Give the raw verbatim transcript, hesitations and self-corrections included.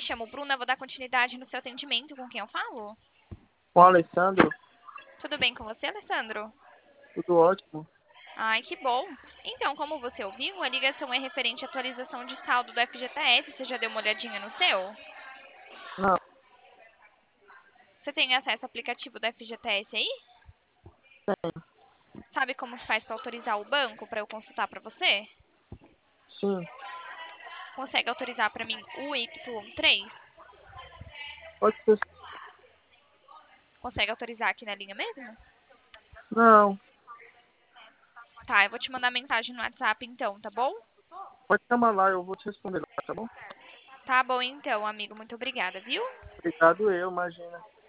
chamo Bruna, vou dar continuidade no seu atendimento. Com quem eu falo? Com o Alessandro, Tudo bem com você, Alessandro? tudo ótimo. Ai, que bom. Então, como você ouviu, a ligação é referente à atualização de saldo do F G T S. Você já deu uma olhadinha no seu? Não, Você tem acesso ao aplicativo do F G T S aí? tem. Sabe como que faz para autorizar o banco para eu consultar para você? Sim. Consegue autorizar para mim o Y três? Pode ser. Consegue autorizar aqui na linha mesmo? Não, Tá, eu vou te mandar mensagem no WhatsApp então, tá bom? pode chamar lá, eu vou te responder lá, tá bom? Tá bom então, amigo. Muito obrigada, viu? Obrigado eu, imagina.